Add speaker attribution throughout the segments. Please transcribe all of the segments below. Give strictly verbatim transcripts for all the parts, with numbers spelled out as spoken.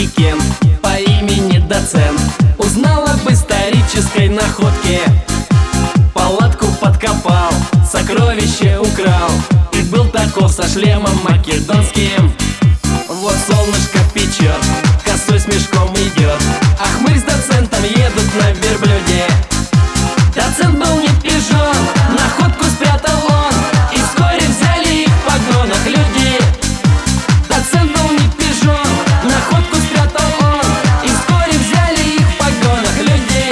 Speaker 1: московский кент по имени Доцент узнал об исторической находке. Палатку подкопал, сокровище украл и был таков со шлемом македонским. Вот солнышко печет, косой с мешком идет, а хмырь с доцентом едут на верблюде. Доцент был не пижон, находку спрятал он, и вскоре взяли их в погонах люди. Доцент был не пижон, находку спрятал он, и вскоре взяли их в погонах люди.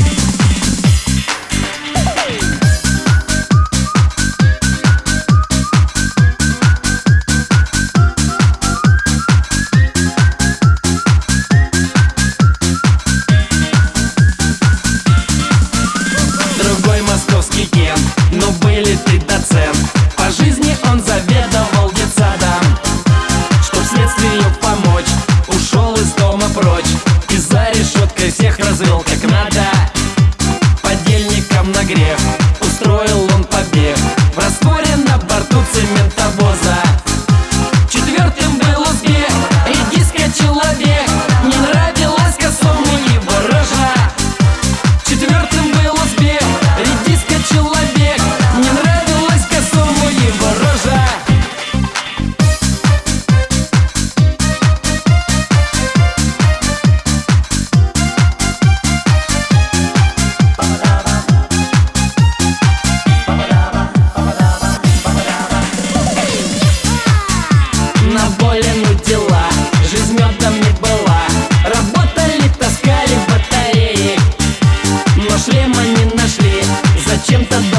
Speaker 1: Другой московский кент, но были ты доцент. По жизни он заведовал детсадом. Чтоб следствию помочь, ушел из дома прочь и за решеткой всех развел как надо. Подельникам на грех устроил он побег в растворе на борту цементовоза. Четвертым был успех, редиска человек, не нравилась косому его рожа. Четвертым был успех, редиска человек, не нравилась косому его рожа. Наболену дела, жизнь медом не была. Работали, таскали батареи, но шлема не нашли, зачем-то